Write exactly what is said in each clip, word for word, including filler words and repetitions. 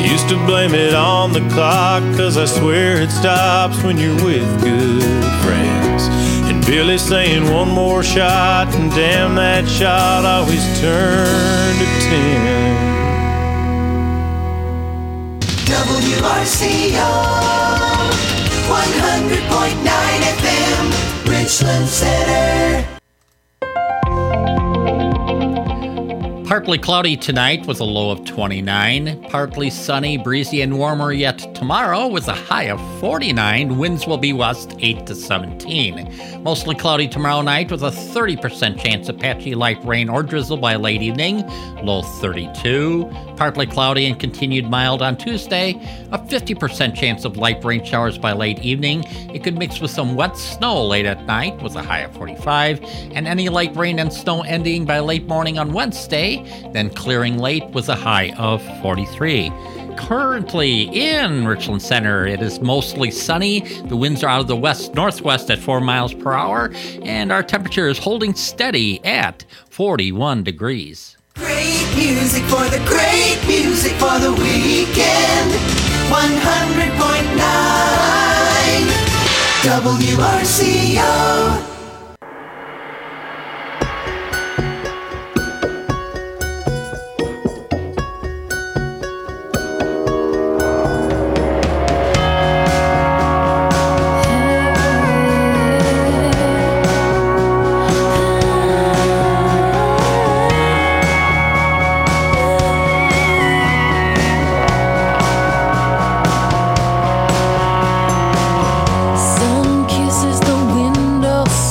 used to blame it on the clock, cause I swear it stops when you're with good friends. And Billy saying one more shot, and damn, that shot always turned to ten. W R C O one hundred point nine F M, Richland Center. Partly cloudy tonight with a low of twenty-nine. Partly sunny, breezy, and warmer yet tomorrow with a high of forty-nine. Winds will be west eight to seventeen. Mostly cloudy tomorrow night with a thirty percent chance of patchy light rain or drizzle by late evening. Low thirty-two. Partly cloudy and continued mild on Tuesday. A fifty percent chance of light rain showers by late evening. It could mix with some wet snow late at night with a high of forty-five. And any light rain and snow ending by late morning on Wednesday. Then clearing late with a high of forty-three. Currently in Richland Center, it is mostly sunny. The winds are out of the west-northwest at four miles per hour, and our temperature is holding steady at forty-one degrees. Great music for the great music for the weekend. one hundred point nine W R C O. Sun kisses the window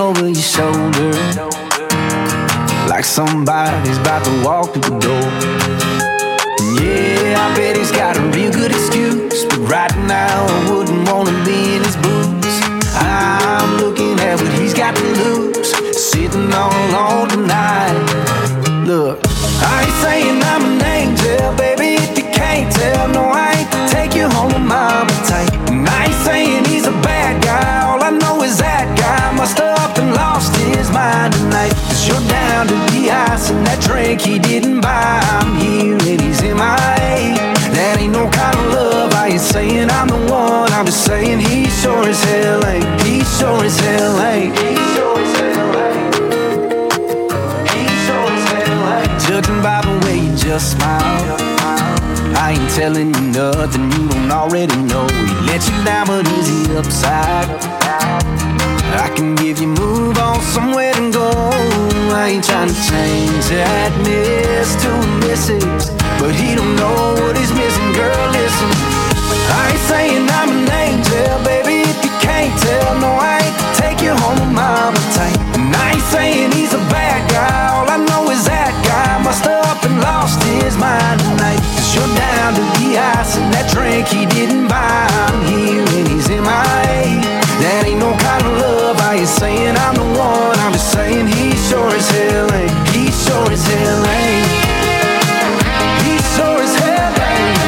over your shoulder, like somebody's about to walk through the door. Yeah, I bet he's got a real good excuse, but right now I wouldn't wanna be in his boots. I'm looking at what he's got to lose, sitting all alone tonight. Look, I ain't saying I'm an angel, baby, if you can't tell. No, I ain't to take you home with mama tight. And I ain't saying he's a bad guy, all I know is that guy must have up and lost his mind tonight. Cause you're down to the ice and that drink he didn't buy. I'm here and he's M I A. That ain't no kind of love, I ain't saying I'm the one, I'm just saying he sure as hell ain't. He sure as hell ain't. He sure as hell ain't. He sure as hell ain't. Judging by the way you just smile, I ain't telling you nothing you don't already know. He let you down, but is he upside? I can give you move on somewhere to go. I ain't trying to change that miss to a missus, but he don't know what he's missing. Girl, listen, I ain't saying I'm an angel, baby, if you can't tell. No, I ain't to take you home with mama tight. And I ain't saying he's a bad guy, all I know is that guy must have up and lost his mind tonight. Cause you're down to the ice and that drink he didn't buy. I'm here and he's M I A. That ain't no kind of love, I ain't saying I'm the one, I'm just saying he sure as hell ain't. He sure as hell ain't. He sure as hell ain't.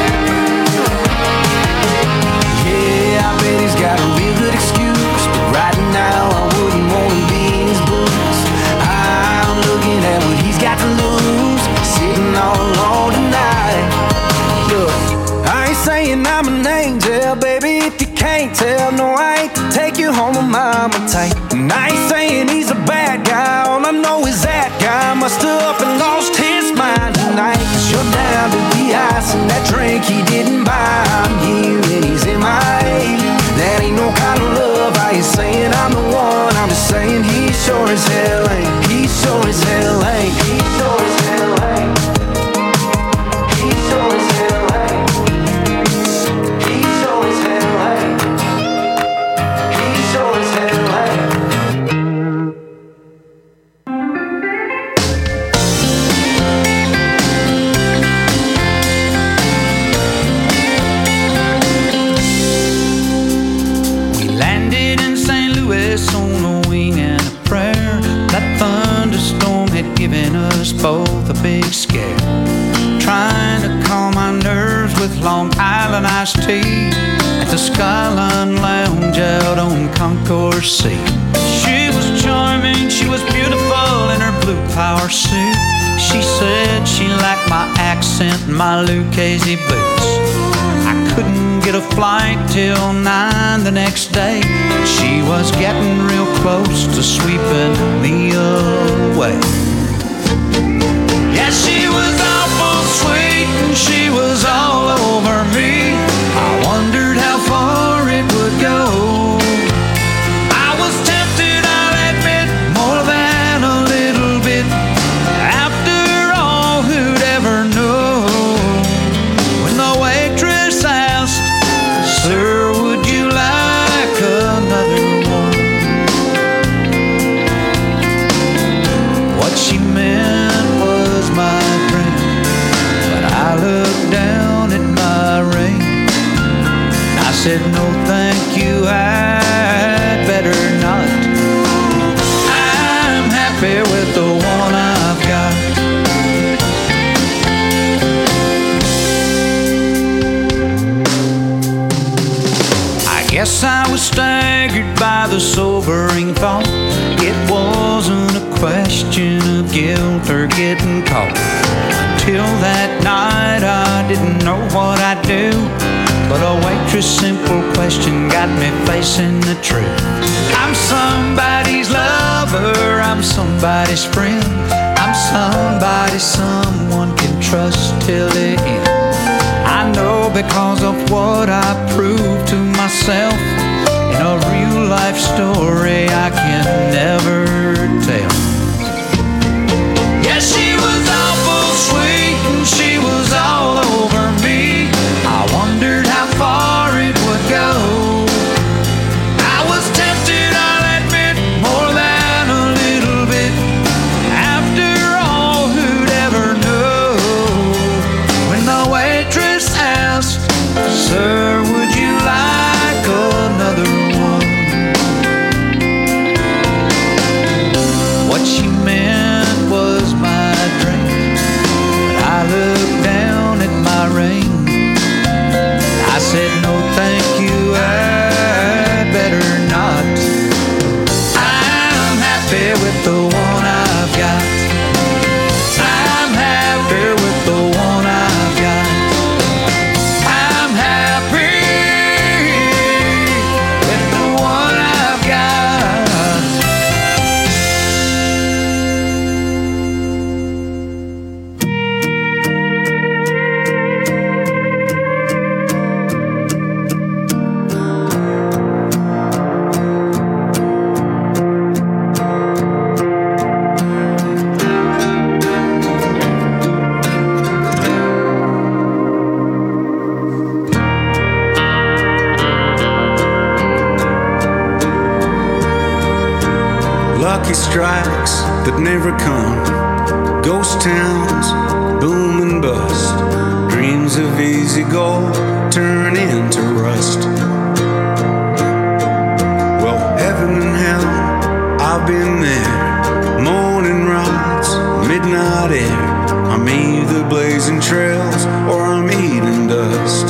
Yeah, I bet he's got a real good excuse, but right now I wouldn't wanna be in his boots. I'm looking at what he's got to lose, sitting all alone tonight. Look, I ain't saying I'm an angel, baby, if you can't tell. No, I ain't to take you home with mama tight. And I ain't saying he's a bad guy, all I know is that guy must have up and lost his mind tonight. Cause you're down to the ice and that drink he didn't buy. I'm here and he's M I A. That ain't no kind of love, I ain't saying I'm the one, I'm just saying he sure as hell ain't. He sure as hell ain't. He sure as hell ain't. He sure as hell ain't. He sure as hell ain't. He sure as hell ain't. We landed in Saint Louis on a wing and a prayer. That thunderstorm had given us both a big scare. Trying to calm my nerves with Long Island iced tea at the Skyline Lounge out on Concourse C. She was charming, she was beautiful in her blue power suit. She said she liked my accent and my Lucchese boots. I couldn't get a flight till nine the next day. She was getting real close to sweeping me away. Yeah, she was awful sweet and she was all over me. I wondered how far it would go. I was tempted, I'll admit, more than a little bit. After all, who'd ever know? When the waitress asked, "Sir, would you like another one?" What she meant was, my friend, but I looked down at my ring. I said, "No, thank you, I'd better not. I'm happy with the one I've got." I guess I was staggered by the sobering thought. It wasn't a question of guilt or getting caught. Until that night I didn't know what I'd do, but a waitress' simple question got me facing the truth. I'm somebody's lover, I'm somebody's friend, I'm somebody someone can trust till the end. I know because of what I proved to myself in a real life story I can never tell. Yeah, she was awful sweet and she was all over me. I wondered how far it would go. I was tempted, I'll admit, more than with the one I've got. I'm happy with the one I've got. I'm happy with the one I've got. Lucky strikes that never come, ghost towns, boom and bust, dreams of easy gold turn into rust. Well, heaven and hell, I've been there, morning rides, midnight air. I'm either blazing trails or I'm eating dust.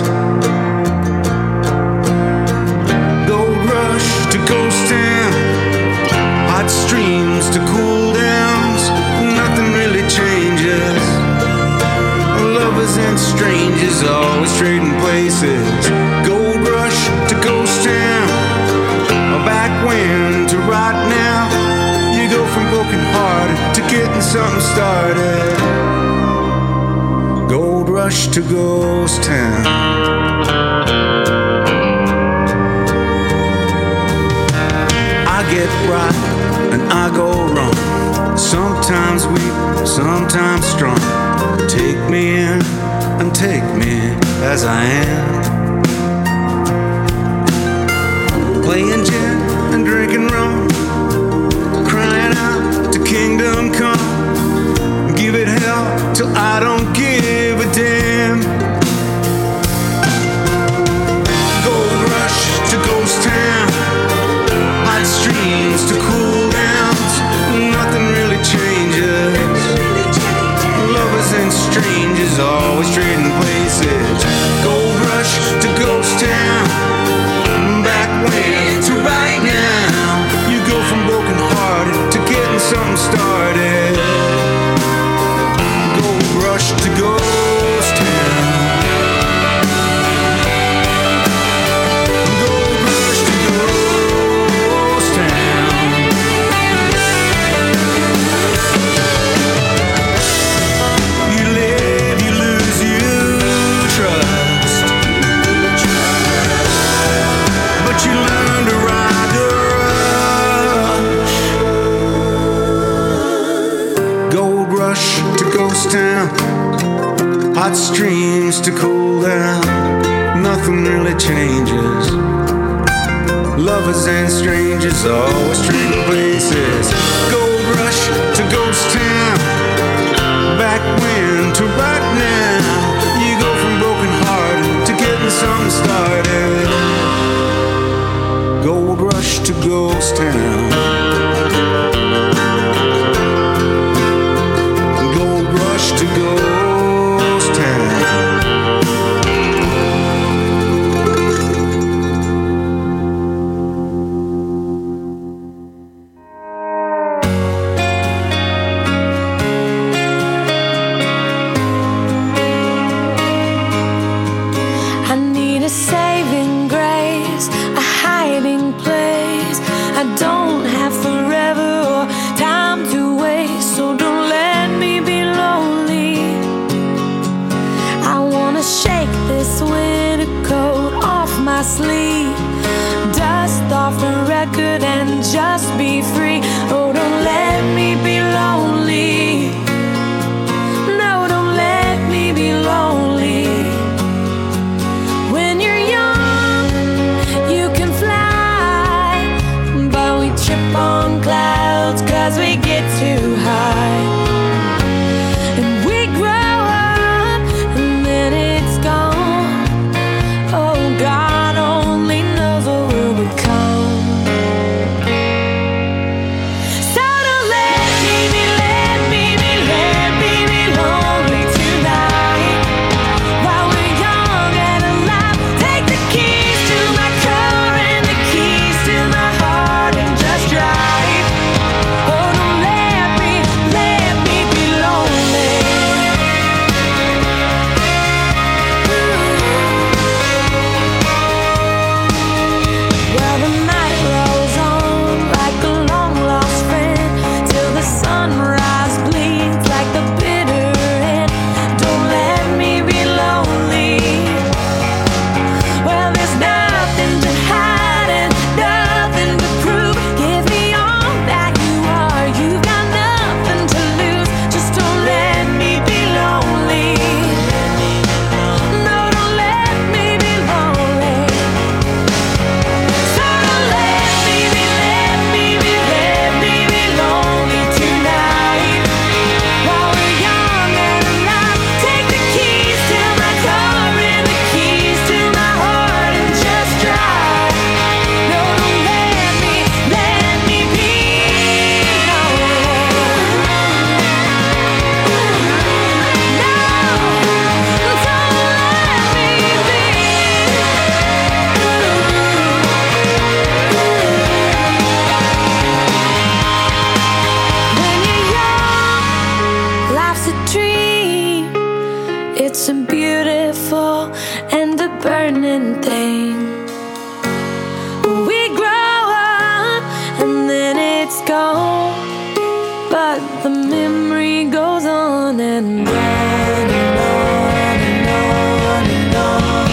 Gold rush to ghost town, hot streams to cool downs, nothing really changes. Lovers and strangers always trading places. Gold rush to ghost town, back when to right now. You go from broken hearted to getting something started. Gold rush to ghost town. I get right and I go wrong, sometimes weak, sometimes strong. Take me in and take me as I am, playing gin and drinking rum, crying out to kingdom come. Give it hell till I don't give a damn. Gold rush to ghost town, hot streams to cool downs, nothing really changes. Lovers and strangers always trading places. Gold rush to ghost town, back when to right now. You go from broken hearted to getting something started. Gold rush to ghost town. Gold rush to ghost town. You live, you lose, you trust, but you learn to ride the rush. Gold rush to ghost town, hot streams to cool down, nothing really changes. Lovers and strangers always trading places. Gold rush to ghost town, back when to right now. You go from broken hearted to getting something started. Gold rush to ghost town. Gold rush to ghost town. I need a saving grace, a hiding place. I don't have forever or time to waste, so don't let me be lonely. I wanna shake this winter coat off my sleeve, dust off the record and just be free. Oh, don't let me be lonely. No, don't let me be lonely. When you're young, you can fly, but we trip on clouds 'cause we get too high. And we grow up and then it's gone. Oh, God only knows what we'll become. So don't let me be, let me be, let me be lonely tonight. While we're young and alive, take the keys to my car and the keys to my heart and just drive. Oh, don't but the memory goes on and on and on and on and on.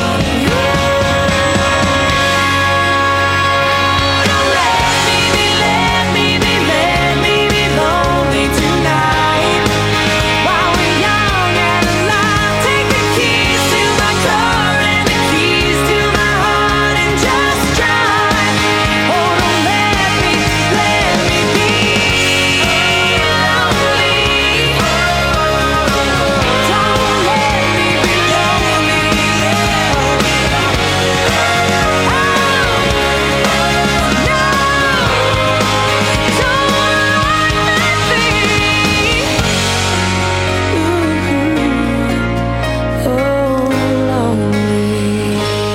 Don't let me be, let me be, let me be lonely tonight. While we're young and alive, take the keys to my car and the keys to my heart and just drive. Oh, don't let me, let me be lonely. Don't let me be lonely. Oh, no, don't let me. Ooh, oh, lonely.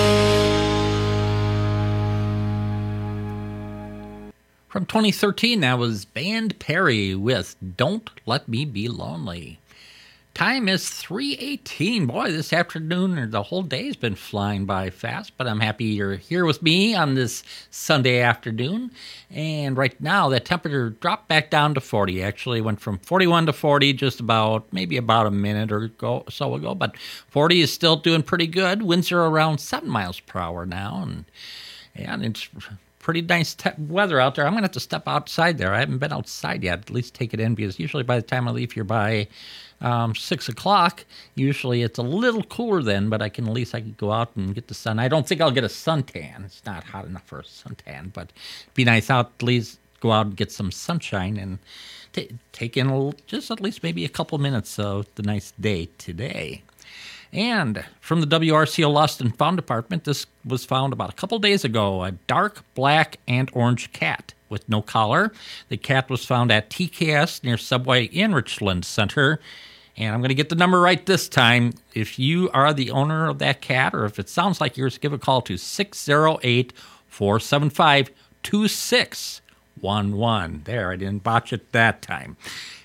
From twenty thirteen, that was Band Perry with Don't Let Me Be Lonely. Time is three eighteen. Boy, this afternoon or the whole day's been flying by fast, but I'm happy you're here with me on this Sunday afternoon. And right now, the temperature dropped back down to forty. Actually went from forty-one to forty just about, maybe about a minute or go, so ago, but forty is still doing pretty good. Winds are around seven miles per hour now, and, and it's pretty nice te- weather out there. I'm going to have to step outside there. I haven't been outside yet, at least take it in, because usually by the time I leave here by um, six o'clock, usually it's a little cooler then, but I can at least I can go out and get the sun. I don't think I'll get a suntan. It's not hot enough for a suntan, but it'd be nice out, at least go out and get some sunshine and t- take in a little, just at least maybe a couple minutes of the nice day today. And from the W R C O Lost and Found Department, this was found about a couple days ago, a dark black and orange cat with no collar. The cat was found at T K S near Subway in Richland Center. And I'm going to get the number right this time. If you are the owner of that cat, or if it sounds like yours, give a call to six oh eight, four seven five, two six one one. There, I didn't botch it that time.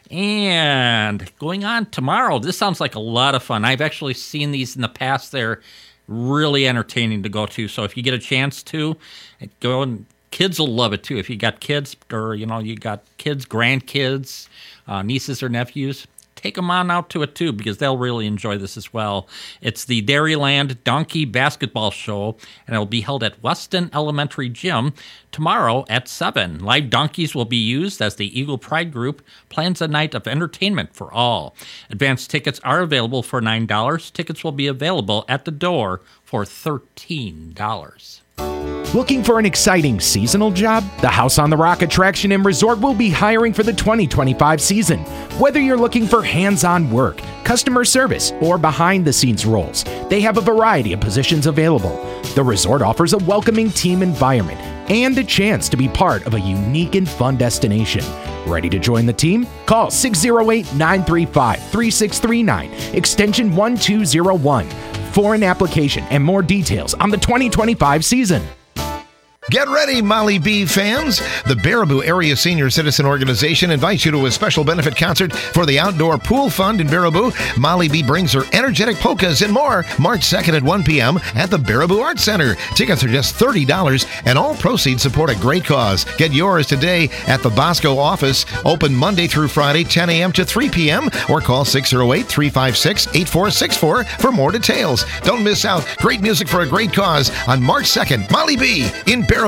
And going on tomorrow, this sounds like a lot of fun. I've actually seen these in the past. They're really entertaining to go to. So if you get a chance to, go, and kids will love it too. If you got kids, or you know, you got kids, grandkids, uh, nieces or nephews, take them on out to it too, because they'll really enjoy this as well. It's the Dairyland Donkey Basketball Show, and it'll be held at Weston Elementary Gym tomorrow at seven. Live donkeys will be used as the Eagle Pride Group plans a night of entertainment for all. Advance tickets are available for nine dollars. Tickets will be available at the door for thirteen dollars. Looking for an exciting seasonal job? The House on the Rock Attraction and Resort will be hiring for the twenty twenty-five season. Whether you're looking for hands-on work, customer service, or behind-the-scenes roles, they have a variety of positions available. The resort offers a welcoming team environment and a chance to be part of a unique and fun destination. Ready to join the team? Call six oh eight, nine three five, three six three nine, extension one two oh one, for an application and more details on the twenty twenty-five season. Get ready, Molly B fans! The Baraboo Area Senior Citizen Organization invites you to a special benefit concert for the Outdoor Pool Fund in Baraboo. Molly B brings her energetic polkas and more March second at one p.m. at the Baraboo Arts Center. Tickets are just thirty dollars, and all proceeds support a great cause. Get yours today at the Bosco office, open Monday through Friday, ten a.m. to three p.m., or call six oh eight, three five six, eight four six four for more details. Don't miss out. Great music for a great cause on March second. Molly B in Baraboo.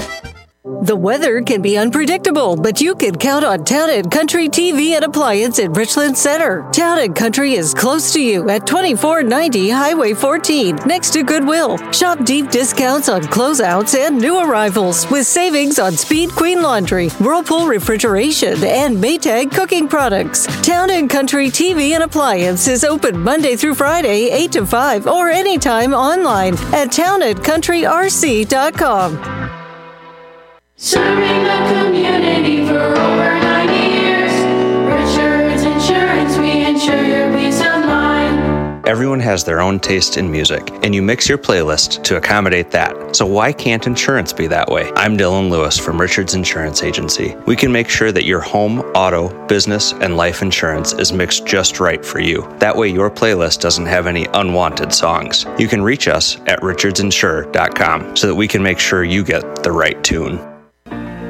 The weather can be unpredictable, but you can count on Town and Country T V and Appliance in Richland Center. Town and Country is close to you at twenty-four ninety Highway fourteen, next to Goodwill. Shop deep discounts on closeouts and new arrivals with savings on Speed Queen Laundry, Whirlpool Refrigeration, and Maytag cooking products. Town and Country T V and Appliance is open Monday through Friday, eight to five, or anytime online at town and country r c dot com. Serving the community for over ninety years. Richards Insurance, we insure your peace of mind. Everyone has their own taste in music, and you mix your playlist to accommodate that. So why can't insurance be that way? I'm Dylan Lewis from Richards Insurance Agency. We can make sure that your home, auto, business, and life insurance is mixed just right for you. That way your playlist doesn't have any unwanted songs. You can reach us at richards insure dot com so that we can make sure you get the right tune.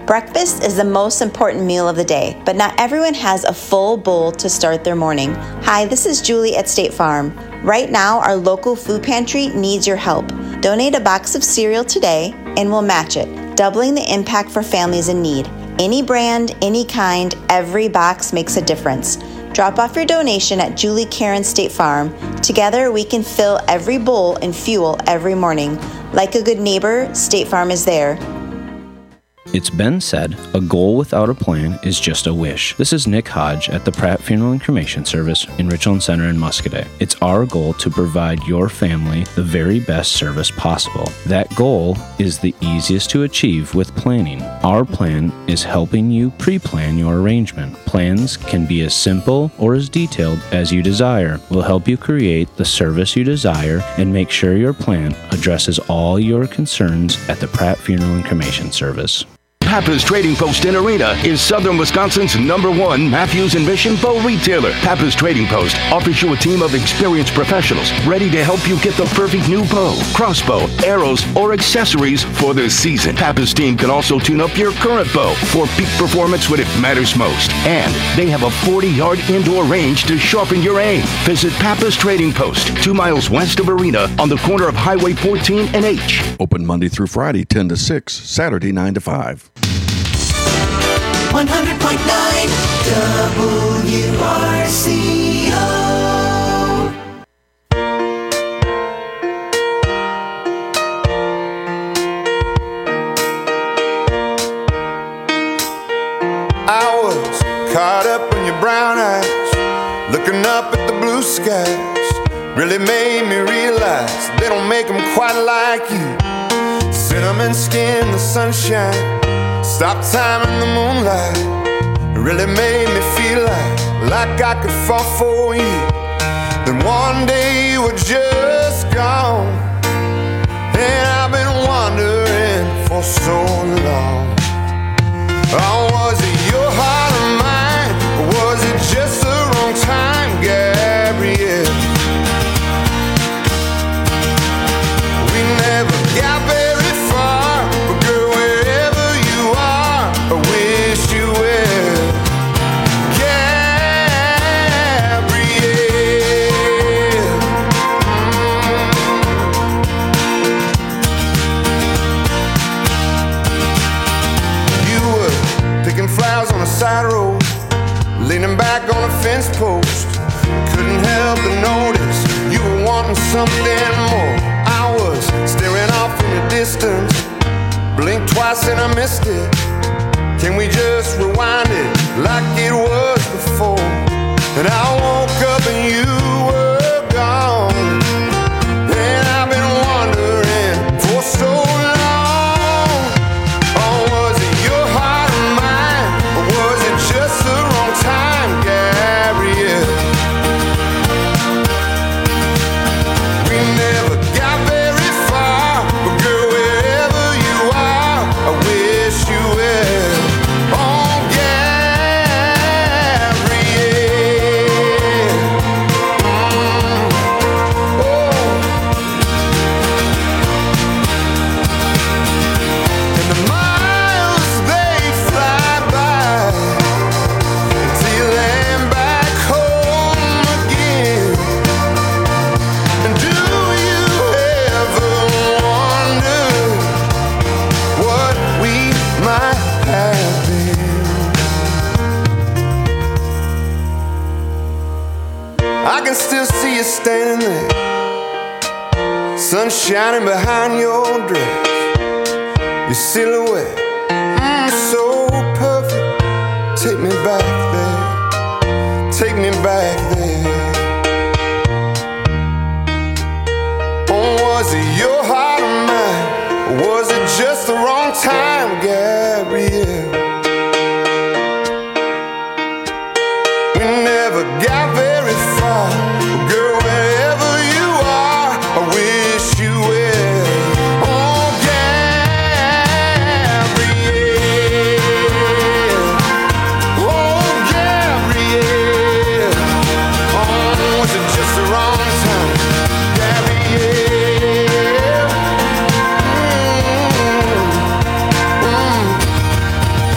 Breakfast is the most important meal of the day, but not everyone has a full bowl to start their morning. Hi, this is Julie at State Farm. Right now, our local food pantry needs your help. Donate a box of cereal today and we'll match it, doubling the impact for families in need. Any brand, any kind, every box makes a difference. Drop off your donation at Julie Karen State Farm. Together, we can fill every bowl and fuel every morning. Like a good neighbor, State Farm is there. It's been said, a goal without a plan is just a wish. This is Nick Hodge at the Pratt Funeral and Cremation Service in Richland Center in Muscoda. It's our goal to provide your family the very best service possible. That goal is the easiest to achieve with planning. Our plan is helping you pre-plan your arrangement. Plans can be as simple or as detailed as you desire. We'll help you create the service you desire and make sure your plan addresses all your concerns at the Pratt Funeral and Cremation Service. Pappas Trading Post in Arena is Southern Wisconsin's number one Matthews and Mission bow retailer. Pappas Trading Post offers you a team of experienced professionals ready to help you get the perfect new bow, crossbow, arrows, or accessories for the season. Pappas team can also tune up your current bow for peak performance when it matters most. And they have a forty-yard indoor range to sharpen your aim. Visit Pappas Trading Post, two miles west of Arena on the corner of Highway fourteen and H. Open Monday through Friday, ten to six, Saturday, nine to five. one hundred point nine W R C O. I was caught up in your brown eyes, looking up at the blue skies. Really made me realize they don't make them quite like you. Cinnamon skin, the sunshine, stop time in the moonlight. It really made me feel like, like I could fall for you. Then one day you were just gone, and I've been wondering for so long. Oh, was it your heart or mine, or was it just the wrong time, Gabrielle? We never got very far, but girl, wherever you are, I wish you well, Gabrielle. Mm. You were picking flowers on a side road, leaning back on a fence post. Couldn't help but notice you were wanting something more. I was staring off in the distance, blinked twice and I missed it. Can we just rewind it like it was before? And I woke up and you were gone, and I've been wondering for so long. Oh, was it your heart or mine, or was it just the wrong time, Gabrielle? We never got very far, but girl, wherever you are, I wish you well. Oh, Gabrielle. Mm. Oh. And the miles they fly by until you land back home again. And do you ever wonder what we might have been? I can still see you standing there, sun shining behind your dress, your silhouette, mm, so perfect. Take me back there, take me back there. Oh, was it your heart or mine, or was it just the wrong time, Gabrielle? We never got very far, but girl, wherever you are, I wish you well. Oh, Gabrielle. Oh, Gabrielle. Oh, was it just the wrong time, Gabrielle? Mm, mm.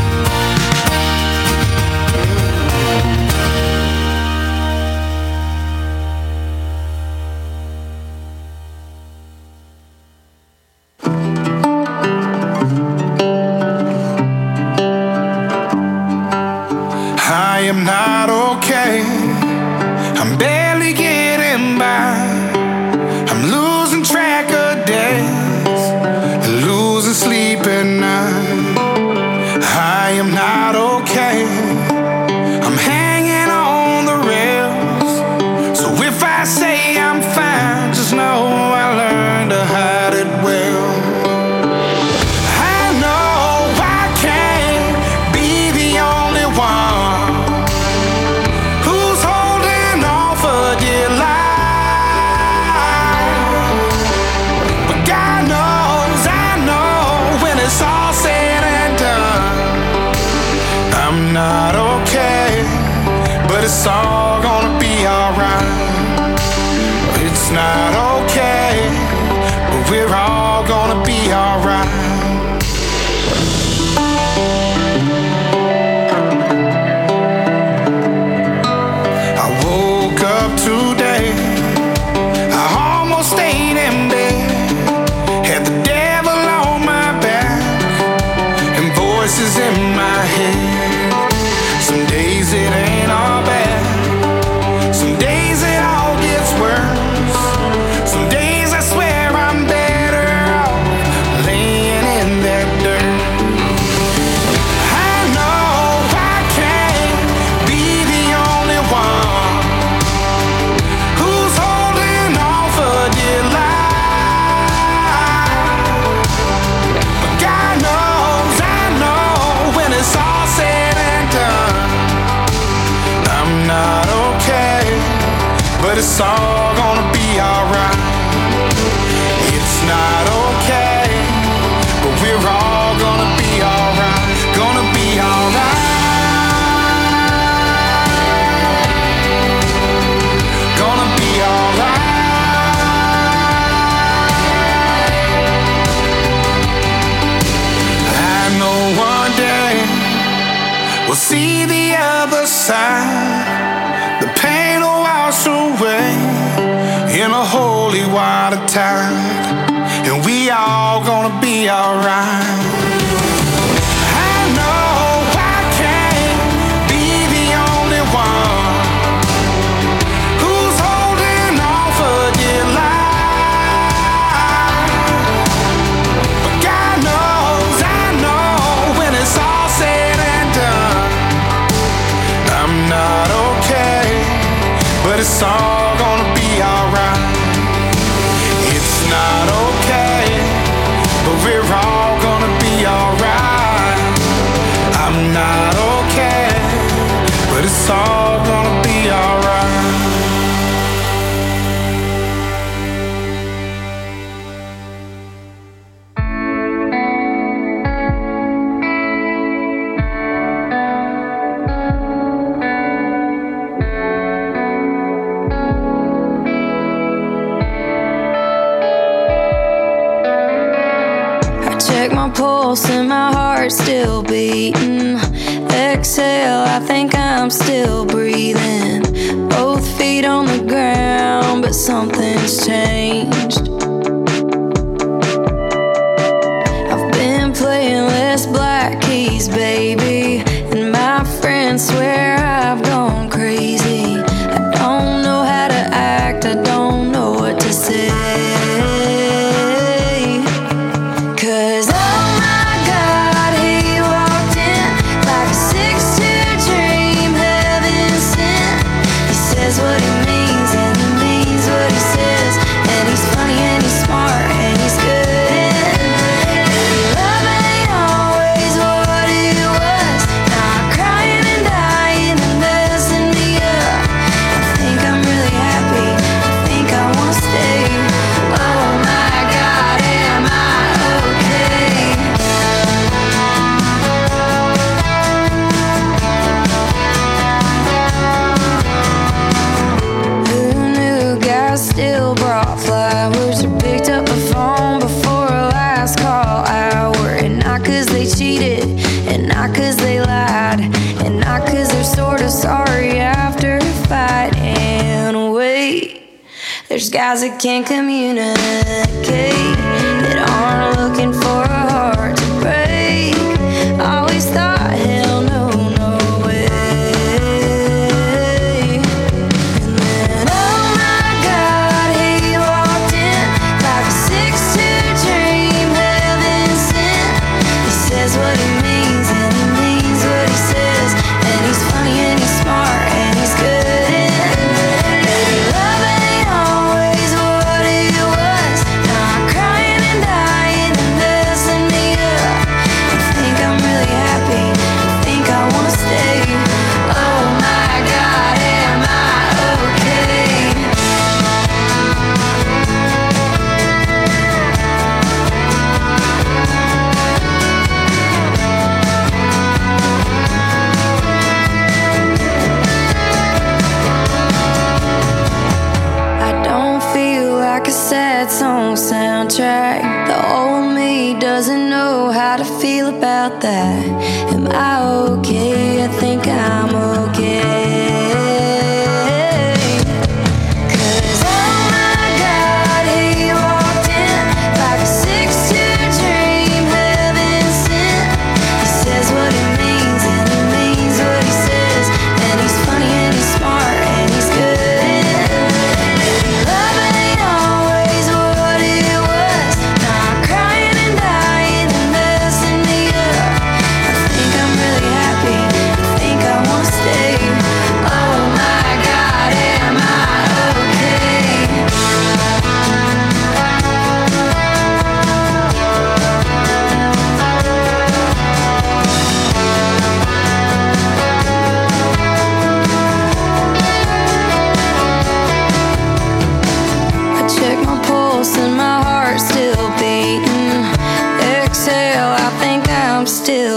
am not okay. I'm barely getting by. I'm losing track of days, losing sleep at night. I am not okay. I'm hanging on the rails. So if I say I'm fine, just know I learned to hide it well. I know I can't be the only one who's holding on for dear life. But God knows, I know when it's all said and done, I'm not okay, but it's all gonna be alright. It's not okay, but we're all gonna be alright. I woke up today, I almost stayed in bed, had the devil on my back and voices in my head. Some days it ain't all bad, some days it all gets worse. Some days I swear I'm better off laying in that dirt. I know I can't be the only one who's holding on for dear life. But God knows, I know when it's all said and done, I'm not okay, but it's all gonna be alright. It's not okay, but we're all gonna be alright. Gonna be alright. Gonna be alright. I know one day we'll see the other side. The pain will wash away in a holy water tide, and we all gonna be alright. I know I can't be the only one who's holding on for dear life. But God knows, I know when it's all said and done, I'm not okay, but it's all gonna be alright. It's not okay, but we're all gonna be alright. I'm not okay, but it's all gonna be alright. Check my pulse and my heart's still beating. Exhale, I think I'm still breathing. Both feet on the ground, but something's changed. I've been playing less black keys, baby, and my friends swear I've gone crazy. I don't know how to act, I don't know what to say. There's guys that can't communicate, that aren't looking for a heart to break. Always thought, hell no, no way.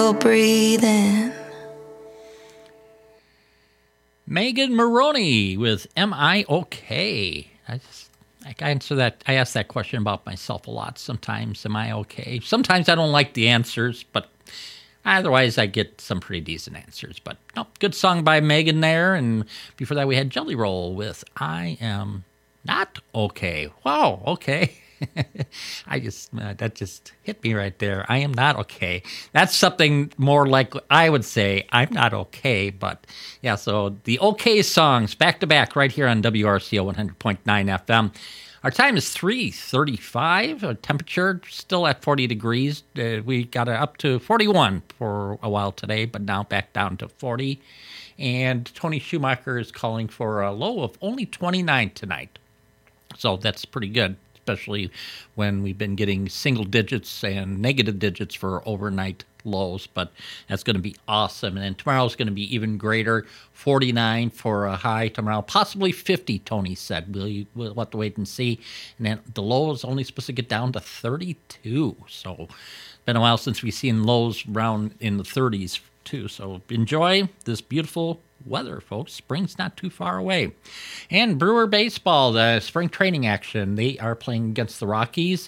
still breathing. Megan Maroney with Am I Okay? I just I answer that I ask that question about myself a lot sometimes. Am I okay? Sometimes I don't like the answers, but otherwise I get some pretty decent answers. But no, good song by Megan there. And before that we had Jelly Roll with I Am Not Okay. Wow, okay. I just, uh, that just hit me right there. I am not okay. That's something more like I would say, I'm not okay. But yeah, so the okay songs back to back right here on W R C O one hundred point nine F M. Our time is three thirty-five. Our temperature still at forty degrees. Uh, we got it up to forty-one for a while today, but now back down to forty. And Tony Schumacher is calling for a low of only twenty-nine tonight. So that's pretty good, especially when we've been getting single digits and negative digits for overnight lows. But that's going to be awesome. And then tomorrow's going to be even greater, forty-nine for a high tomorrow, possibly fifty, Tony said. We'll, we'll have to wait and see. And then the low is only supposed to get down to thirty-two. So it's been a while since we've seen lows around in the thirties too. So enjoy this beautiful weather, folks. Spring's not too far away. And Brewer baseball, the spring training action, they are playing against the Rockies,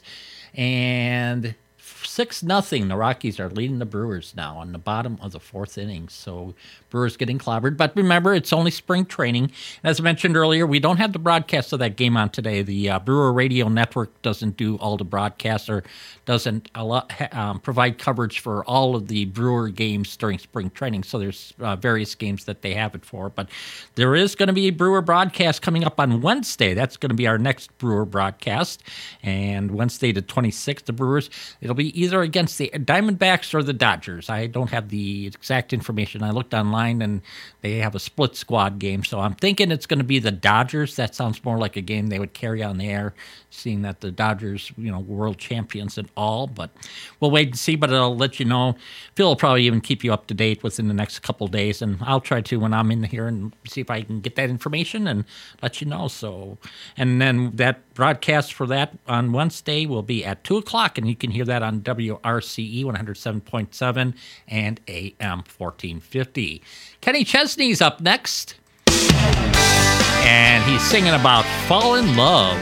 and six nothing. The Rockies are leading the Brewers now on the bottom of the fourth inning. So Brewers getting clobbered. But remember, it's only spring training. And as I mentioned earlier, we don't have the broadcast of that game on today. The uh, Brewer Radio Network doesn't do all the broadcasts or doesn't allow, um, provide coverage for all of the Brewer games during spring training. So there's uh, various games that they have it for. But there is going to be a Brewer broadcast coming up on Wednesday. That's going to be our next Brewer broadcast. And Wednesday the twenty-sixth, the Brewers, it'll be either against the Diamondbacks or the Dodgers. I don't have the exact information. I looked online and they have a split squad game. So I'm thinking it's going to be the Dodgers. That sounds more like a game they would carry on the air, seeing that the Dodgers, you know, world champions and all. But we'll wait and see, but I'll let you know. Phil will probably even keep you up to date within the next couple days, and I'll try to when I'm in here and see if I can get that information and let you know. So, and then that broadcast for that on Wednesday will be at two o'clock, and you can hear that on W R C E one oh seven point seven and A M fourteen fifty. Kenny Chesney's up next, and he's singing about Fall in Love.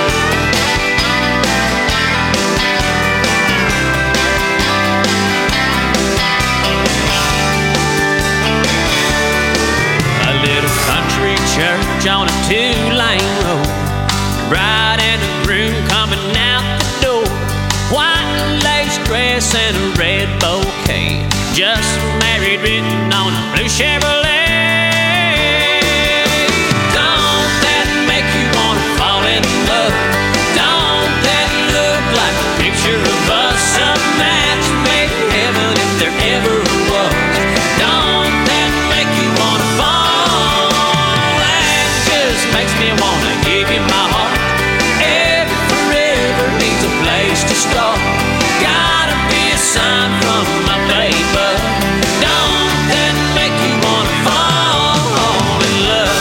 A little country church on a two-lane road, bride and a groom coming out the door, white lace dress and a red bouquet, just married written on a blue Chevrolet. Don't that make you wanna fall in love? Don't that look like a picture of us, a match made in heaven if there ever was? Don't that make you wanna fall? That just makes me wanna give you my heart. Every forever needs a place to start. Gotta be a sign from my baby. Don't that make you wanna fall in love?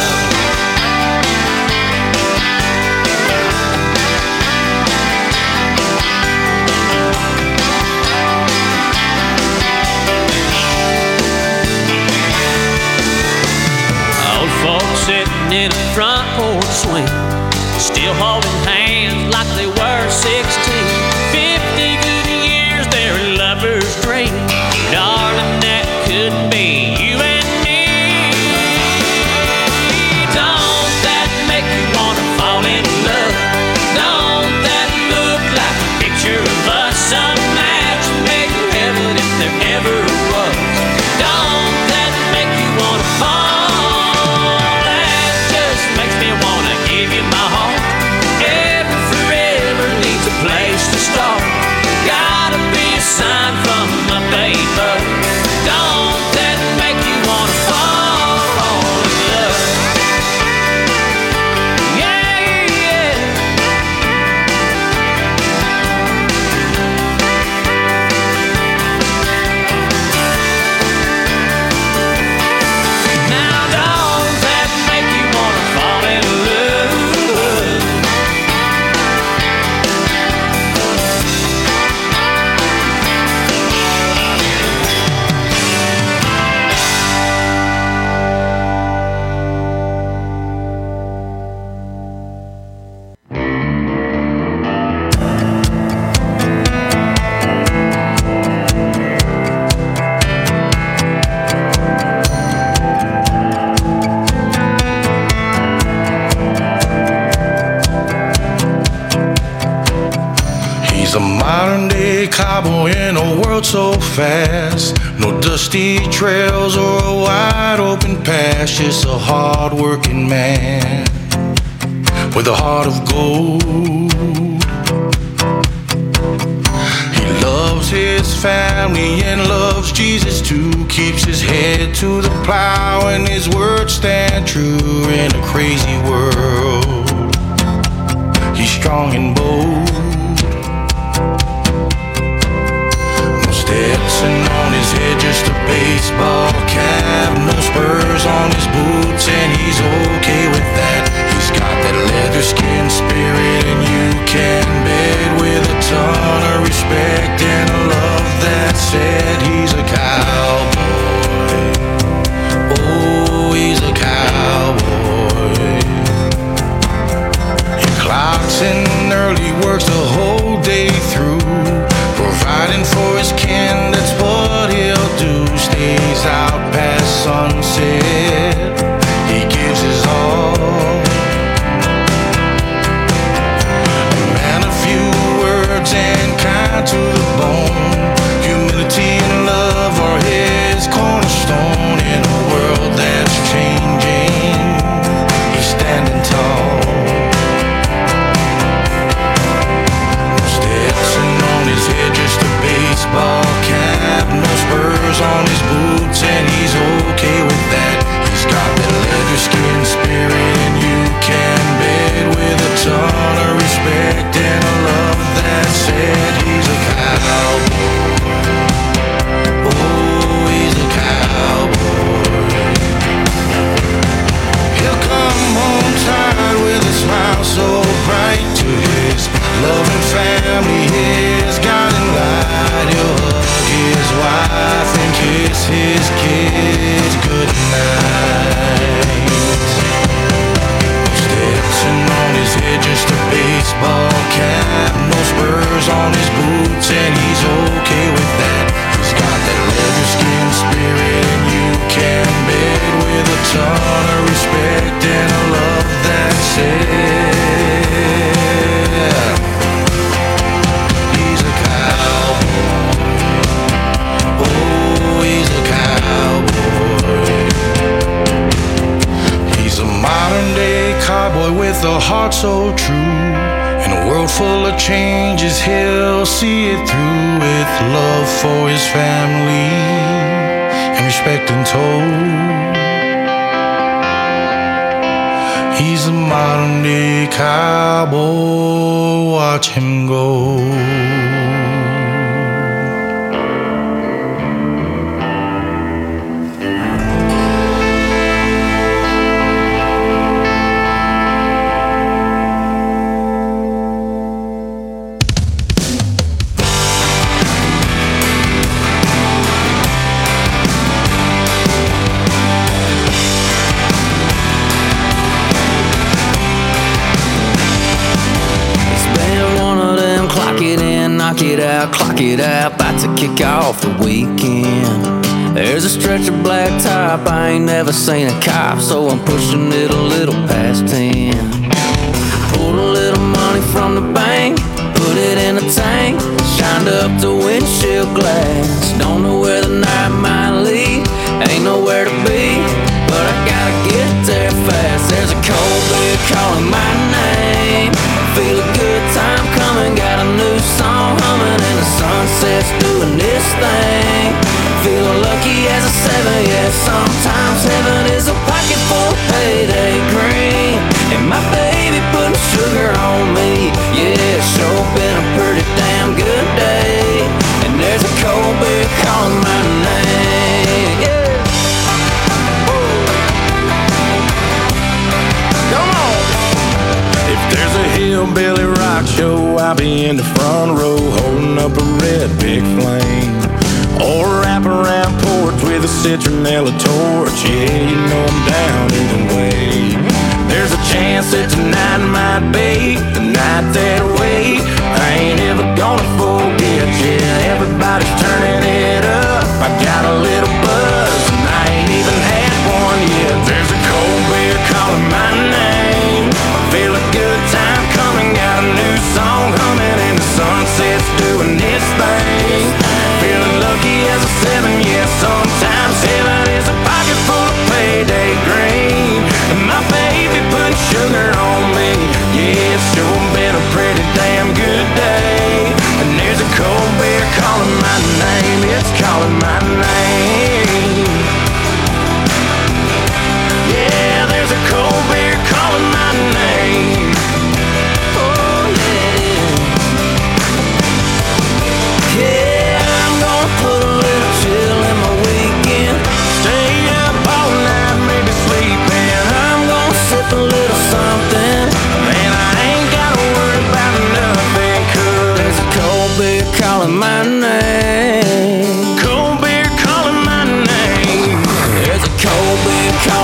Old folks sitting in a front porch swing, still holding hands like they were sixteen. Fifty good years, their lovers dream. Darling, that could be you and me. Don't that make you wanna fall in love? Don't that look like a picture of us, a match made in heaven if there ever was? Don't that make you wanna fall? That just makes me wanna give you my heart. Every forever needs a place He's a modern day cowboy in a world so fast. No dusty trails or a wide open path. Just a hard working man with a heart of gold. He loves his family and loves Jesus too. Keeps his head to the plow and his words stand true in a crazy world. He's strong and bold. No Stetson on his head, just a baseball cap. No spurs on his boots and he's okay with that. He's got that leather skin spirit and you can bet with a ton of respect and a love that said he's a cowboy. Oh, he's a cowboy. He clocks in early, works the whole day through, providing for his kin, that's what he'll do. Stays out past sunset, he gives his all. A man of few words and kind to the bone. Humility and love are his cornerstone. In a world that's changing, he's standing tall. No Stetson on his head, just a baseball cap. No spurs on his boots and he's okay with that. He's got that leather skin spirit and you can bet with a ton of respect and a love that said he's a cowboy. Oh, he's a cowboy. He'll come home tired with a smile so bright. To his loving family, his guiding light. He'll hug his wife and kiss his kids goodnight. Stetson on his head, just a baseball cap. No spurs on his boots and he's okay with that. He's got that leather skin spirit and you can bet with a ton of respect and a love that said he's a cowboy. Oh, he's a cowboy. He's a modern day cowboy with a heart so true. In a world full of changes, he'll see it through with love for his family and respect untold. He's a modern day cowboy, watch him go. Knock it out, clock it out, about to kick off the weekend. There's a stretch of black top, I ain't never seen a cop, so I'm pushing it a little past ten. Pulled a little money from the bank, put it in a tank, shined up the windshield glass. Don't know where the night might lead, ain't nowhere to be, but I gotta get there fast. There's a cold beer calling my name, feel a good time coming, got a new song humming, and the sunset's doing this thing. Feeling lucky as a seven, yeah, sometimes heaven is a pocket full of payday green. And my baby putting sugar on me, yeah, it's sure been a pretty damn good day. And there's a cold beer calling my name, yeah. There's a hillbilly rock show, I'll be in the front row, holding up a red big flame. Or wrap around porch with a citronella torch, yeah, you know I'm down either way. There's a chance that tonight might be the night that way I ain't ever gonna forget, yeah, everybody's turning it up. I got a little buzz and I ain't even had one yet. There's a cold beer calling my name, feel a good time coming, got a new song humming, and the sunset's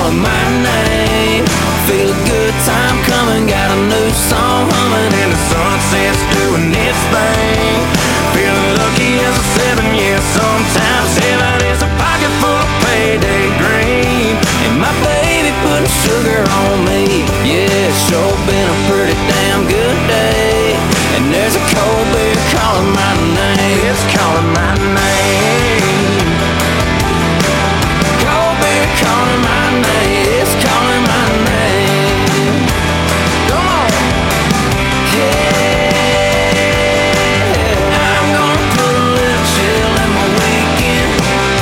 calling my name. Feel a good time coming, got a new song humming, and the sunset's doing its thing. Feeling lucky as a seven, yeah, sometimes heaven is a pocket full of payday green. And my baby putting sugar on me, yeah, it's sure been a pretty damn good day. And there's a cold beer calling my name, it's calling my name. Cold beer calling my name, it's calling my name. Come on. Yeah, I'm gonna put a little chill in my weekend.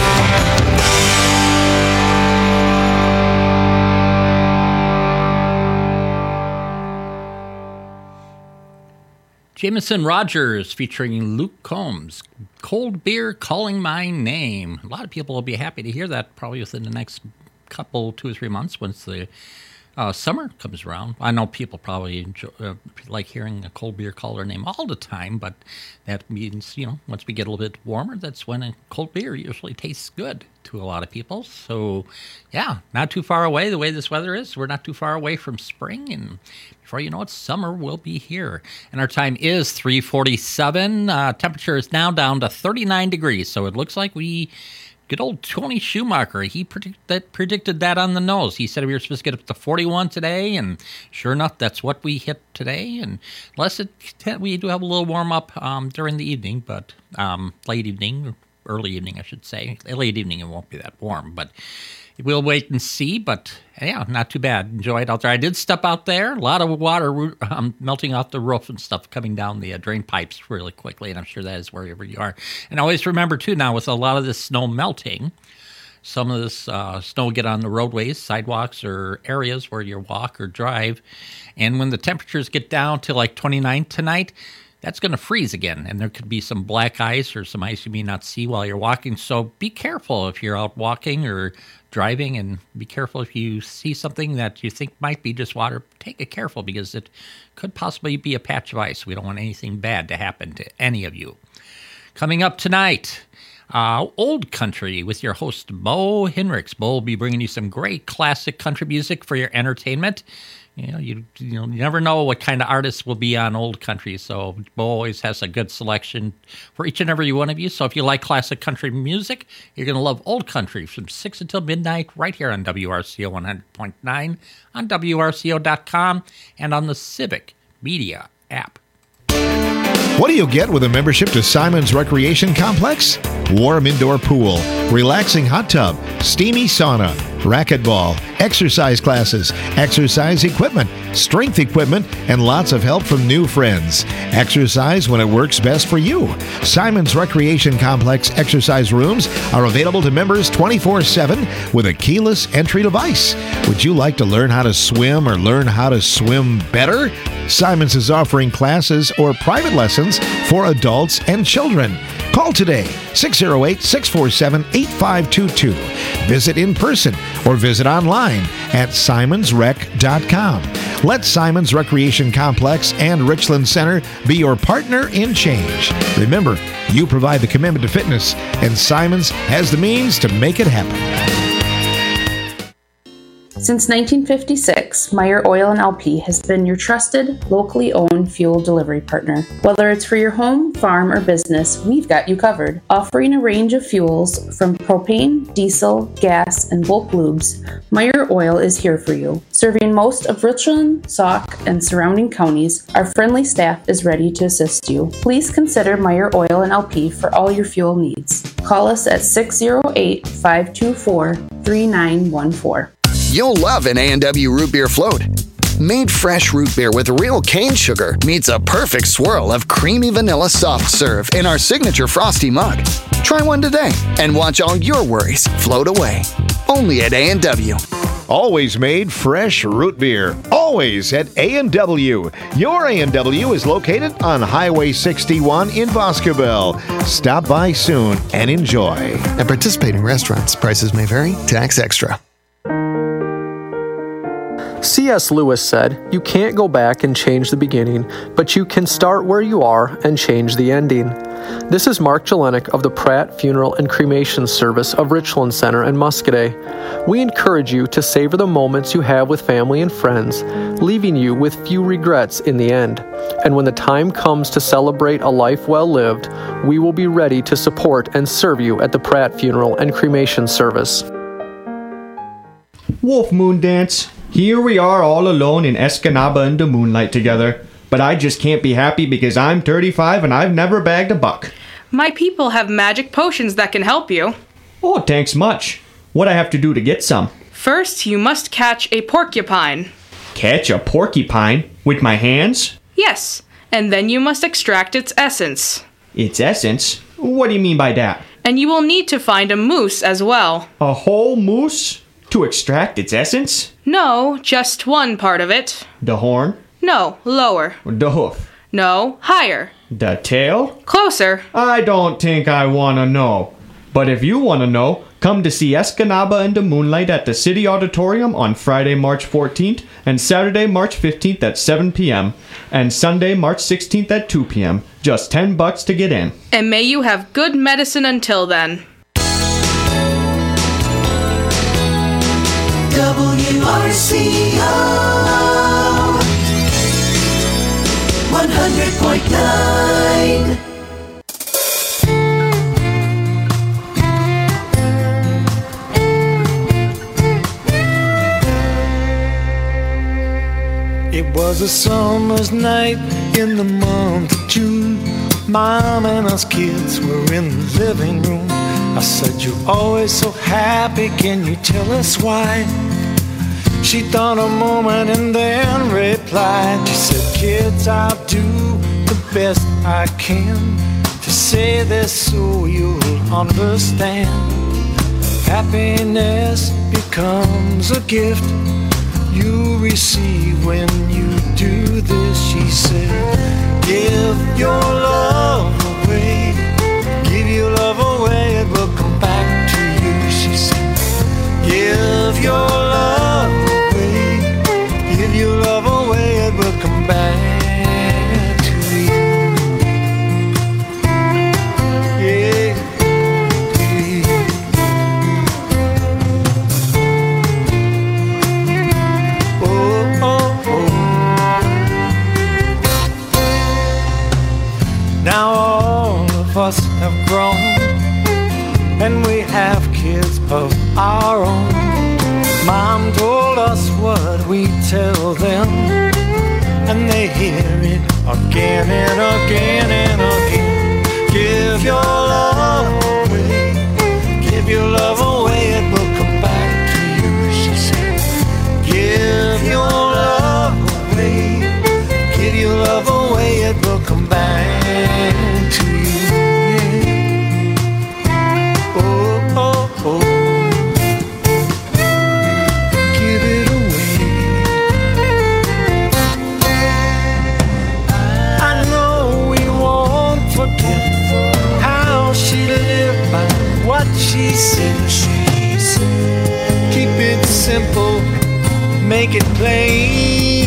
Jameson Rogers featuring Luke Combs, Cold Beer Calling My Name. A lot of people will be happy to hear that probably within the next couple, two or three months once the uh, summer comes around. I know people probably enjoy, uh, like hearing a cold beer call their name all the time, but that means, you know, once we get a little bit warmer, that's when a cold beer usually tastes good to a lot of people. So, yeah, not too far away the way this weather is. We're not too far away from spring, and before you know it, summer will be here. And our time is three forty-seven. Uh, temperature is now down to thirty-nine degrees, so it looks like we... Good old Tony Schumacher, he predict, that, predicted that on the nose. He said we were supposed to get up to forty-one today, and sure enough, that's what we hit today. And unless it, we do have a little warm-up um, during the evening, but um, late evening, early evening, I should say. Late evening, it won't be that warm, but we'll wait and see. But yeah, not too bad. Enjoy it out there. I did step out there. A lot of water um, melting off the roof and stuff coming down the uh, drain pipes really quickly, and I'm sure that is wherever you are. And always remember, too, now with a lot of this snow melting, some of this uh, snow will get on the roadways, sidewalks, or areas where you walk or drive. And when the temperatures get down to like twenty-nine tonight, that's going to freeze again, and there could be some black ice or some ice you may not see while you're walking. So be careful if you're out walking or driving, and be careful if you see something that you think might be just water. Take it careful, because it could possibly be a patch of ice. We don't want anything bad to happen to any of you. Coming up tonight, uh, Old Country with your host, Bo Hinrichs. Bo will be bringing you some great classic country music for your entertainment. You know, you, you know, you never know what kind of artists will be on Old Country, so Bo always has a good selection for each and every one of you. So if you like classic country music, you're going to love Old Country from six until midnight right here on W R C O one hundred point nine, on W R C O dot com, and on the Civic Media app. What do you get with a membership to Simon's Recreation Complex? Warm indoor pool, relaxing hot tub, steamy sauna, racquetball, exercise classes, exercise equipment, strength equipment, and lots of help from new friends. Exercise when it works best for you. Simon's Recreation Complex exercise rooms are available to members twenty-four seven with a keyless entry device. Would you like to learn how to swim or learn how to swim better? Simon's is offering classes or private lessons for adults and children. Call today, six oh eight, six four seven, eight five two two. Visit in person or visit online at simons rec dot com. Let Simon's Recreation Complex and Richland Center be your partner in change. Remember, you provide the commitment to fitness, and Simon's has the means to make it happen. Since nineteen fifty-six, Meyer Oil and L P has been your trusted, locally owned fuel delivery partner. Whether it's for your home, farm, or business, we've got you covered. Offering a range of fuels from propane, diesel, gas, and bulk lubes, Meyer Oil is here for you. Serving most of Richland, Sauk, and surrounding counties, our friendly staff is ready to assist you. Please consider Meyer Oil and L P for all your fuel needs. Call us at six oh eight, five two four, three nine one four. You'll love an A and W root beer float. Made fresh root beer with real cane sugar meets a perfect swirl of creamy vanilla soft serve in our signature frosty mug. Try one today and watch all your worries float away. Only at A and W. Always made fresh root beer. Always at A and W. Your A and W is located on Highway sixty-one in Boscobel. Stop by soon and enjoy. At participating restaurants, prices may vary. Tax extra. C S Lewis said, "You can't go back and change the beginning, but you can start where you are and change the ending." This is Mark Jelenic of the Pratt Funeral and Cremation Service of Richland Center in Muscadet. We encourage you to savor the moments you have with family and friends, leaving you with few regrets in the end. And when the time comes to celebrate a life well lived, we will be ready to support and serve you at the Pratt Funeral and Cremation Service. Wolf Moon Dance. Here we are all alone in Escanaba in the moonlight together. But I just can't be happy because I'm thirty-five and I've never bagged a buck. My people have magic potions that can help you. Oh, thanks much. What I have to do to get some? First, you must catch a porcupine. Catch a porcupine? With my hands? Yes, and then you must extract its essence. Its essence? What do you mean by that? And you will need to find a moose as well. A whole moose? To extract its essence? No, just one part of it. The horn? No, lower. The hoof? No, higher. The tail? Closer. I don't think I want to know. But if you want to know, come to see Escanaba in the Moonlight at the City Auditorium on Friday, March fourteenth, and Saturday, March fifteenth at seven p.m., and Sunday, March sixteenth at two p.m. Just ten bucks to get in. And may you have good medicine until then. W R C O one hundred point nine. It was a summer's night in the month of June. Mom and us kids were in the living room. I said, "You're always so happy, can you tell us why?" She thought a moment and then replied. She said, "Kids, I'll do the best I can to say this so you'll understand. Happiness becomes a gift you receive when you do this." She said, "Give your love away, give your love away, it will come back to you." She said, "Give your love away, give your love away, it will come back to you." Yeah, to you. Oh, oh, oh. Now all of us have grown, and we have kids of our own. Mom told us what we tell them, and they hear it again and again and again. Give your love away, give your love away, it will come back to you. She said, "Give your love away, give your love away, it will come back to you." Yeah. Oh, oh, oh. Give it away. I know we won't forget how she lived by what she said. She said, "Keep it simple, make it plain."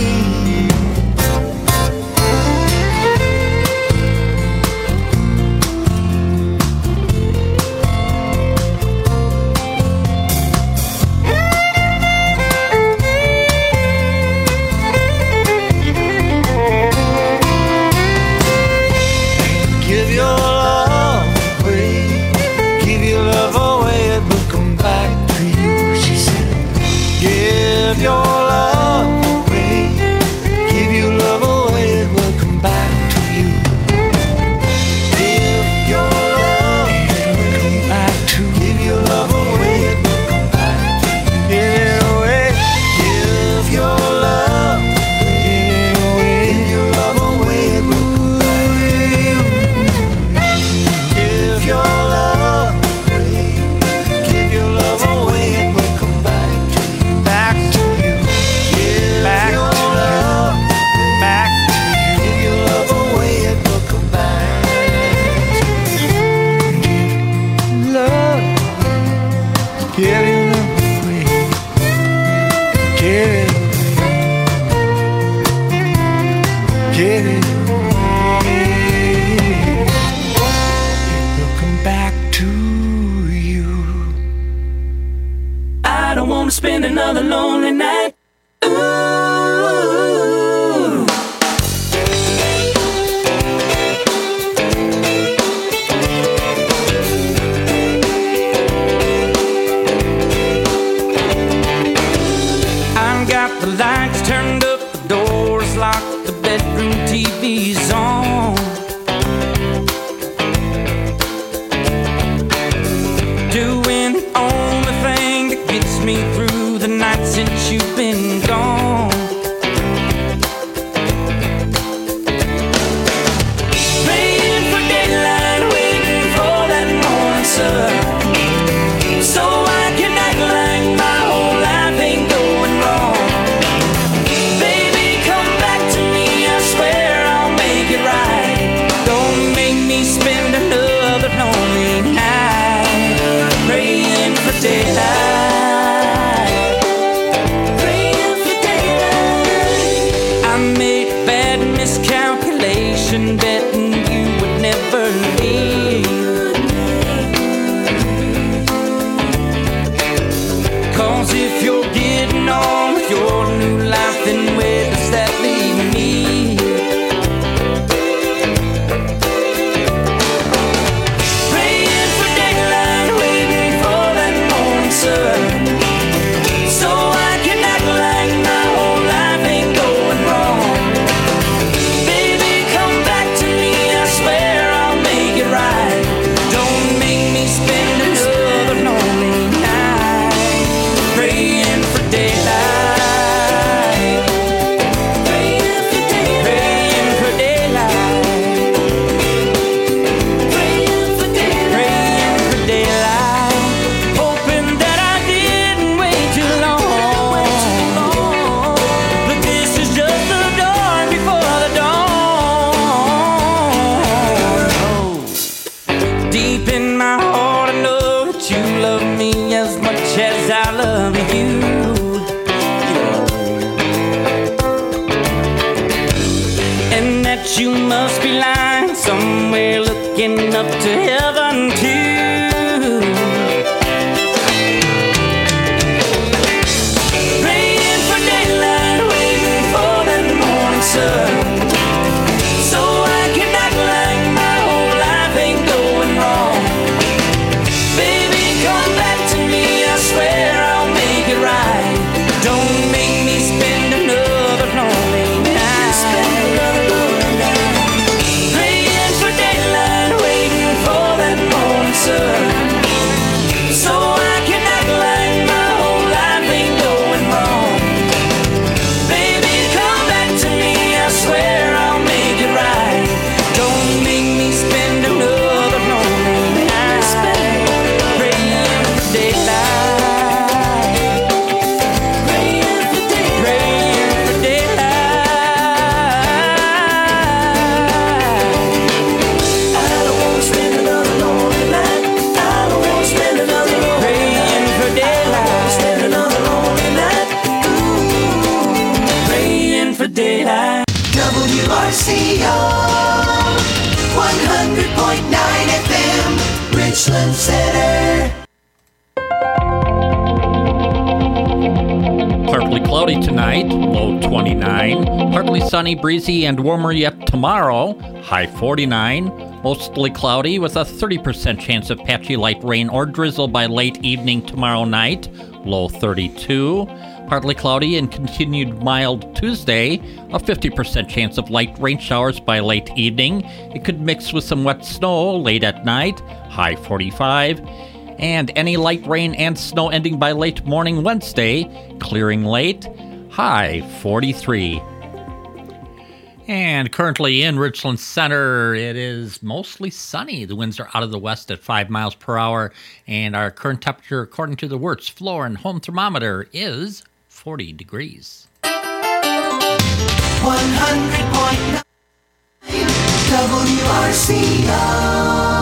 Give your love away, give your love away, it will come back to you. She said, "Give your love away, give your love away, it will come back to you." Give your love, it will come back to you. Give your love away, it will come back to you. Give it away, give your love, give away, give your love away, it will come back to you. Give your love away, give your love away, it will come back to you, back to you. lonely night. Ooh. I've got the lights turned up, the doors locked, the bedroom T V's on. Doing the only thing that gets me through the night since you've been gone. Praying for daylight, waiting for that morning sun, so I can act like my whole life ain't going wrong. Baby, come back to me, I swear I'll make it right. Don't make me spend another lonely night praying for daylight, praying for daylight. I made a bad miscalculation, betting you would never leave. Cause if you're getting on with your new life, then where does that leave me? Praying for daylight, waiting for that morning sun, so I can act like my whole life ain't going wrong. Baby, come back to me, I swear I'll make it right. Don't make me spend another lonely night praying for daylight, praying for daylight, praying for daylight, praying for daylight, praying for daylight, hoping that I didn't wait too long. But this is just the dawn before the dawn. Deep in my heart, I know that you love me as much as I love you. And that you must be lying somewhere looking up to heaven too. Praying for daylight, waiting for that morning sun, so I can act like my whole life ain't going wrong. Baby, come back to me, I swear I'll make it right. Don't make me spend another lonely night, praying for daylight, waiting for that morning sun, so I can act like my whole life ain't going wrong. Baby, come back to me, I swear I'll make it right. Don't make me spend another lonely night praying for daylight, praying for daylight, praying for daylight. I don't wanna spend another lonely night. I don't wanna spend another lonely Praying for daylight, spend another lonely night. Ooh, praying for daylight. W R C O one hundred point nine F M, Richland Center. Partly cloudy tonight, low twenty-nine. Partly sunny, breezy, and warmer yet tomorrow, high forty-nine. Mostly cloudy with a thirty percent chance of patchy light rain or drizzle by late evening tomorrow night, low thirty-two. Partly cloudy and continued mild Tuesday, a fifty percent chance of light rain showers by late evening. It could mix with some wet snow late at night, high forty-five. And any light rain and snow ending by late morning Wednesday, clearing late, high forty-three. And currently in Richland Center, it is mostly sunny. The winds are out of the west at five miles per hour, and our current temperature, according to the Wirtz floor and home thermometer, is forty degrees. one hundred point nine W R C O